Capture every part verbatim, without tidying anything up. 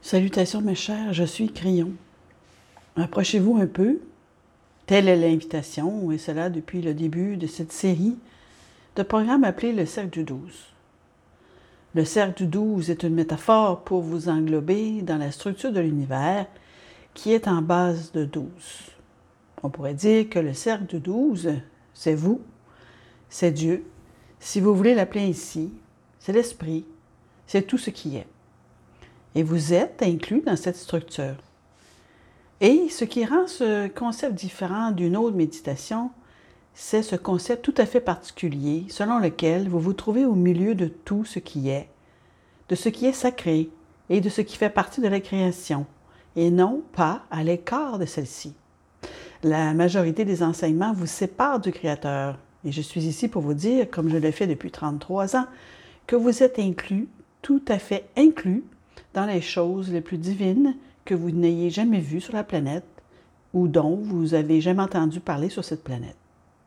Salutations mes chers, je suis Crayon. Approchez-vous un peu. Telle est l'invitation, et cela depuis le début de cette série de programmes appelé le Cercle du douze. Le Cercle du douze est une métaphore pour vous englober dans la structure de l'univers qui est en base de douze. On pourrait dire que le Cercle du douze, c'est vous, c'est Dieu. Si vous voulez l'appeler ainsi, c'est l'Esprit, c'est tout ce qui est. Et vous êtes inclus dans cette structure. Et ce qui rend ce concept différent d'une autre méditation, c'est ce concept tout à fait particulier selon lequel vous vous trouvez au milieu de tout ce qui est, de ce qui est sacré et de ce qui fait partie de la création, et non pas à l'écart de celle-ci. La majorité des enseignements vous séparent du Créateur, et je suis ici pour vous dire, comme je le fais depuis trente-trois ans, que vous êtes inclus, tout à fait inclus, dans les choses les plus divines que vous n'ayez jamais vues sur la planète ou dont vous avez jamais entendu parler sur cette planète.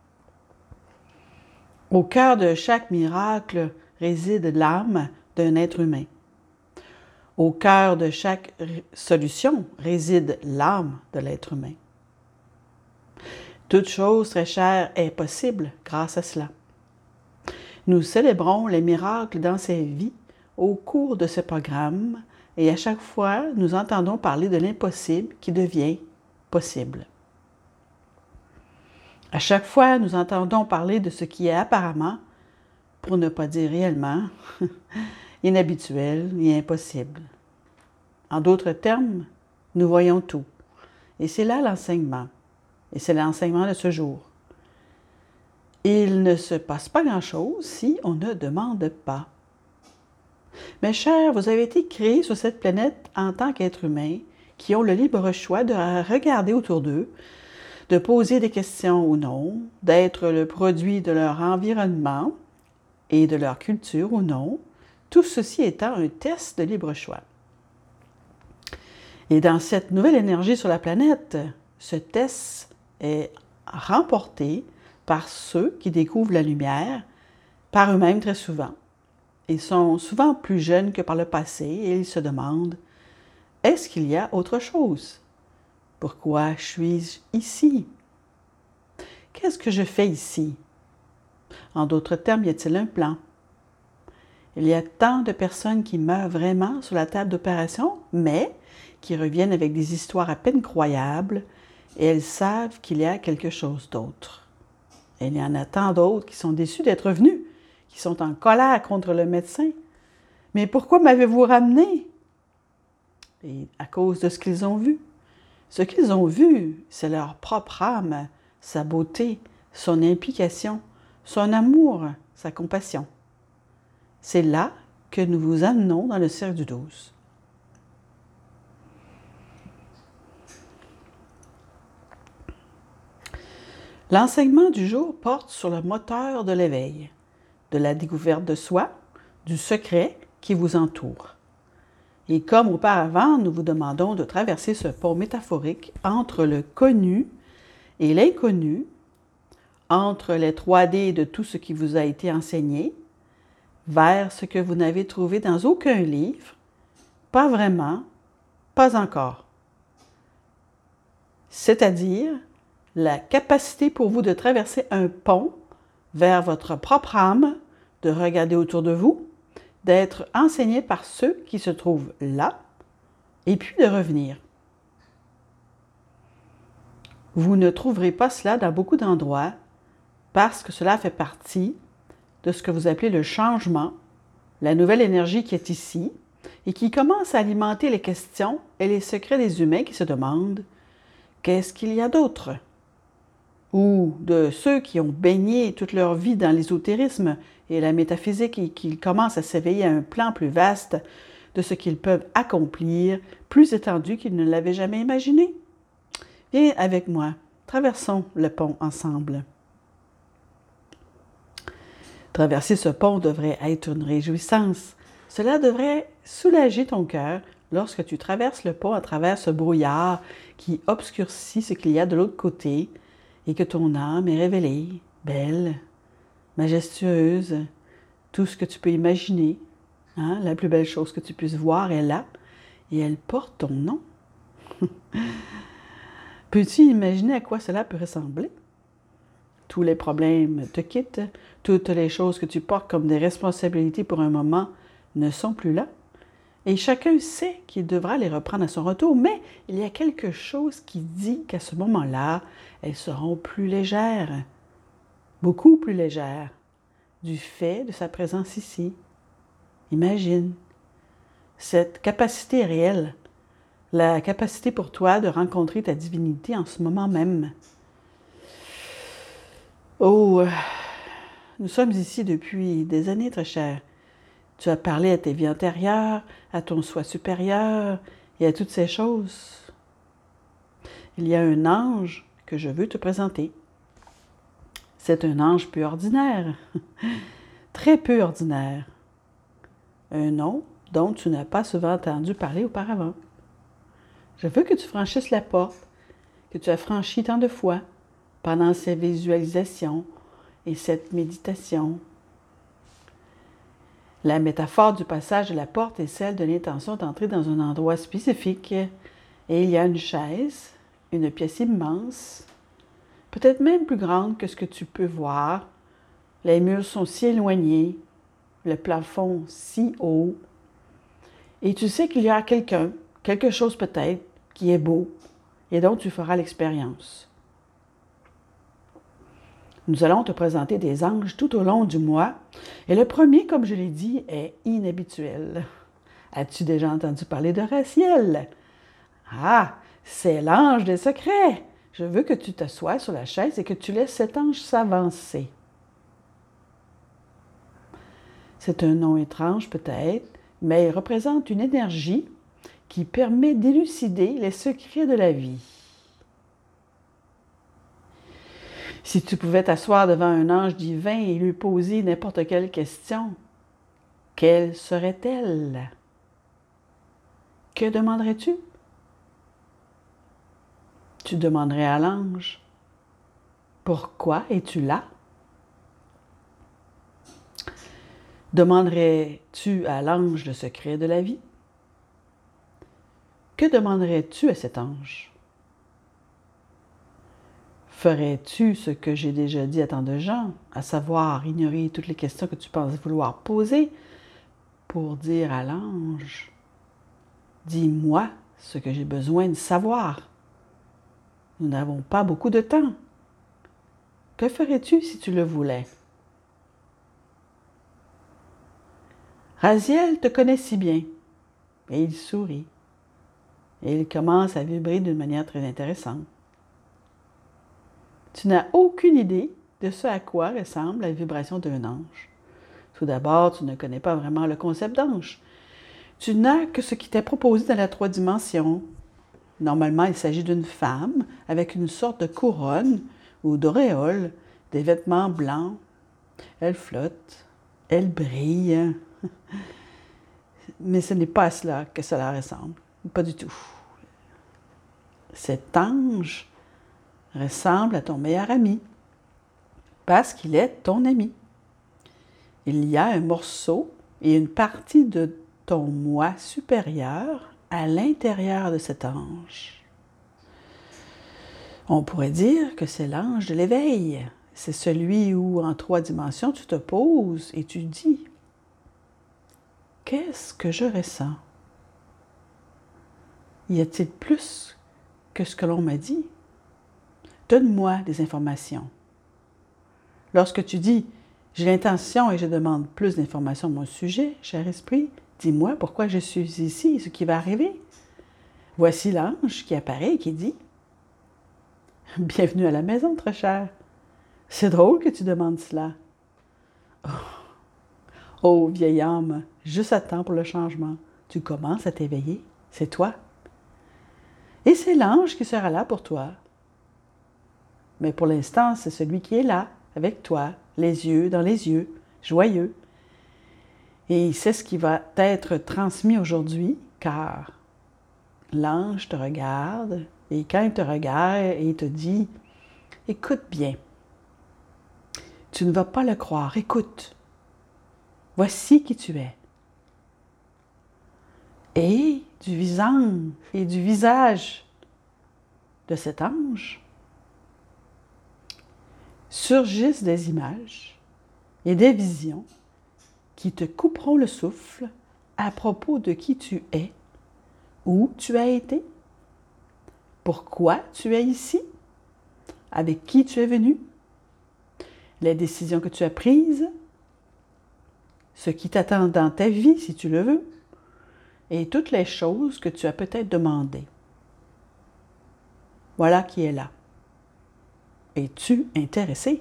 Au cœur de chaque miracle réside l'âme d'un être humain. Au cœur de chaque solution réside l'âme de l'être humain. Toute chose très chère est possible grâce à cela. Nous célébrons les miracles dans ces vies au cours de ce programme et à chaque fois, nous entendons parler de l'impossible qui devient possible. À chaque fois, nous entendons parler de ce qui est apparemment, pour ne pas dire réellement, inhabituel et impossible. En d'autres termes, nous voyons tout. Et c'est là l'enseignement. Et c'est l'enseignement de ce jour. Il ne se passe pas grand-chose si on ne demande pas. Mes chers, vous avez été créés sur cette planète en tant qu'êtres humains qui ont le libre choix de regarder autour d'eux, de poser des questions ou non, d'être le produit de leur environnement et de leur culture ou non, tout ceci étant un test de libre choix. Et dans cette nouvelle énergie sur la planète, ce test est remporté par ceux qui découvrent la lumière, par eux-mêmes très souvent. Ils sont souvent plus jeunes que par le passé et ils se demandent « Est-ce qu'il y a autre chose? Pourquoi suis-je ici? Qu'est-ce que je fais ici? » En d'autres termes, y a-t-il un plan? Il y a tant de personnes qui meurent vraiment sur la table d'opération, mais qui reviennent avec des histoires à peine croyables et elles savent qu'il y a quelque chose d'autre. Et il y en a tant d'autres qui sont déçus d'être venus, qui sont en colère contre le médecin. « Mais pourquoi m'avez-vous ramené? » Et à cause de ce qu'ils ont vu. Ce qu'ils ont vu, c'est leur propre âme, sa beauté, son implication, son amour, sa compassion. C'est là que nous vous amenons dans le cercle du douze. L'enseignement du jour porte sur le moteur de l'éveil, de la découverte de soi, du secret qui vous entoure. Et comme auparavant, nous vous demandons de traverser ce pont métaphorique entre le connu et l'inconnu, entre les trois D de tout ce qui vous a été enseigné, vers ce que vous n'avez trouvé dans aucun livre, pas vraiment, pas encore. C'est-à-dire la capacité pour vous de traverser un pont vers votre propre âme, de regarder autour de vous, d'être enseigné par ceux qui se trouvent là, et puis de revenir. Vous ne trouverez pas cela dans beaucoup d'endroits, parce que cela fait partie de ce que vous appelez le changement, la nouvelle énergie qui est ici, et qui commence à alimenter les questions et les secrets des humains qui se demandent « Qu'est-ce qu'il y a d'autre ?» ou de ceux qui ont baigné toute leur vie dans l'ésotérisme et la métaphysique et qui commencent à s'éveiller à un plan plus vaste de ce qu'ils peuvent accomplir, plus étendu qu'ils ne l'avaient jamais imaginé. Viens avec moi, traversons le pont ensemble. Traverser ce pont devrait être une réjouissance. Cela devrait soulager ton cœur lorsque tu traverses le pont à travers ce brouillard qui obscurcit ce qu'il y a de l'autre côté, et que ton âme est révélée, belle, majestueuse, tout ce que tu peux imaginer, hein, la plus belle chose que tu puisses voir est là, et elle porte ton nom. Peux-tu imaginer à quoi cela peut ressembler? Tous les problèmes te quittent, toutes les choses que tu portes comme des responsabilités pour un moment ne sont plus là. Et chacun sait qu'il devra les reprendre à son retour, mais il y a quelque chose qui dit qu'à ce moment-là, elles seront plus légères, beaucoup plus légères, du fait de sa présence ici. Imagine, cette capacité est réelle, la capacité pour toi de rencontrer ta divinité en ce moment même. Oh, nous sommes ici depuis des années, très cher. Tu as parlé à tes vies antérieures, à ton soi supérieur et à toutes ces choses. Il y a un ange que je veux te présenter. C'est un ange peu ordinaire, très peu ordinaire. Un nom dont tu n'as pas souvent entendu parler auparavant. Je veux que tu franchisses la porte que tu as franchie tant de fois pendant ces visualisations et cette méditation. La métaphore du passage de la porte est celle de l'intention d'entrer dans un endroit spécifique. Et il y a une chaise, une pièce immense, peut-être même plus grande que ce que tu peux voir. Les murs sont si éloignés, le plafond si haut. Et tu sais qu'il y a quelqu'un, quelque chose peut-être, qui est beau et dont tu feras l'expérience. Nous allons te présenter des anges tout au long du mois. Et le premier, comme je l'ai dit, est inhabituel. As-tu déjà entendu parler de Raziel? Ah, c'est l'ange des secrets. Je veux que tu t'assoies sur la chaise et que tu laisses cet ange s'avancer. C'est un nom étrange peut-être, mais il représente une énergie qui permet d'élucider les secrets de la vie. Si tu pouvais t'asseoir devant un ange divin et lui poser n'importe quelle question, quelle serait-elle? Que demanderais-tu? Tu demanderais à l'ange, pourquoi es-tu là? Demanderais-tu à l'ange le secret de la vie? Que demanderais-tu à cet ange? Ferais-tu ce que j'ai déjà dit à tant de gens, à savoir ignorer toutes les questions que tu penses vouloir poser pour dire à l'ange, dis-moi ce que j'ai besoin de savoir. Nous n'avons pas beaucoup de temps. Que ferais-tu si tu le voulais? Raziel te connaît si bien, et il sourit, et il commence à vibrer d'une manière très intéressante. Tu n'as aucune idée de ce à quoi ressemble la vibration d'un ange. Tout d'abord, tu ne connais pas vraiment le concept d'ange. Tu n'as que ce qui t'est proposé dans la trois dimensions. Normalement, il s'agit d'une femme avec une sorte de couronne ou d'auréole, des vêtements blancs. Elle flotte, elle brille. Mais ce n'est pas à cela que cela ressemble. Pas du tout. Cet ange ressemble à ton meilleur ami, parce qu'il est ton ami. Il y a un morceau et une partie de ton moi supérieur à l'intérieur de cet ange. On pourrait dire que c'est l'ange de l'éveil. C'est celui où, en trois dimensions, tu te poses et tu dis « Qu'est-ce que je ressens? Y a-t-il plus que ce que l'on m'a dit? Donne-moi des informations. » Lorsque tu dis « J'ai l'intention et je demande plus d'informations à mon sujet, cher esprit, dis-moi pourquoi je suis ici et ce qui va arriver. » Voici l'ange qui apparaît et qui dit « Bienvenue à la maison, très cher. C'est drôle que tu demandes cela. Oh, oh, vieille âme, juste à temps pour le changement. Tu commences à t'éveiller, c'est toi. Et c'est l'ange qui sera là pour toi. Mais pour l'instant, c'est celui qui est là, avec toi, les yeux dans les yeux, joyeux. Et c'est ce qui va t'être transmis aujourd'hui, car l'ange te regarde, et quand il te regarde, il te dit « Écoute bien, tu ne vas pas le croire, écoute, voici qui tu es. » Et du visage et du visage de cet ange, surgissent des images et des visions qui te couperont le souffle à propos de qui tu es, où tu as été, pourquoi tu es ici, avec qui tu es venu, les décisions que tu as prises, ce qui t'attend dans ta vie si tu le veux, et toutes les choses que tu as peut-être demandées. Voilà qui est là. Es-tu intéressé?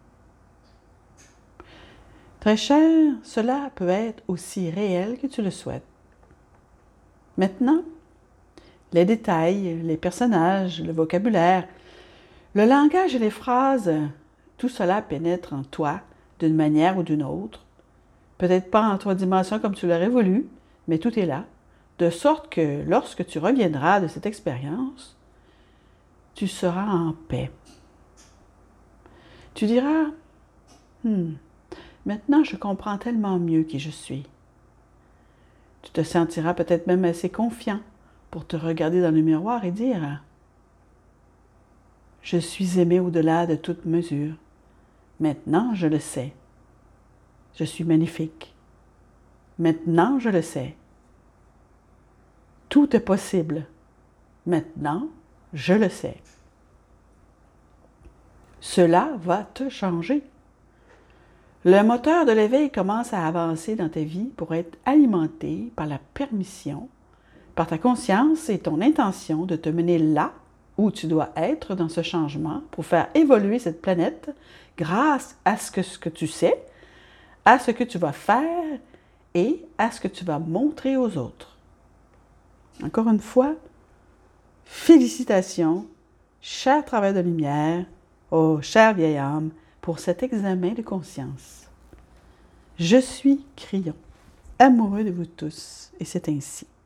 Très cher, cela peut être aussi réel que tu le souhaites. Maintenant, les détails, les personnages, le vocabulaire, le langage et les phrases, tout cela pénètre en toi d'une manière ou d'une autre. Peut-être pas en trois dimensions comme tu l'aurais voulu, mais tout est là, de sorte que lorsque tu reviendras de cette expérience, tu seras en paix. Tu diras, hmm, maintenant je comprends tellement mieux qui je suis. Tu te sentiras peut-être même assez confiant pour te regarder dans le miroir et dire, je suis aimé au-delà de toute mesure. Maintenant, je le sais. Je suis magnifique. Maintenant, je le sais. Tout est possible. Maintenant, je le sais. Cela va te changer. Le moteur de l'éveil commence à avancer dans ta vie pour être alimenté par la permission, par ta conscience et ton intention de te mener là où tu dois être dans ce changement pour faire évoluer cette planète grâce à ce que, ce que tu sais, à ce que tu vas faire et à ce que tu vas montrer aux autres. Encore une fois, félicitations, cher travail de lumière, ô chère vieille âme, pour cet examen de conscience. Je suis Crillon, amoureux de vous tous, et c'est ainsi.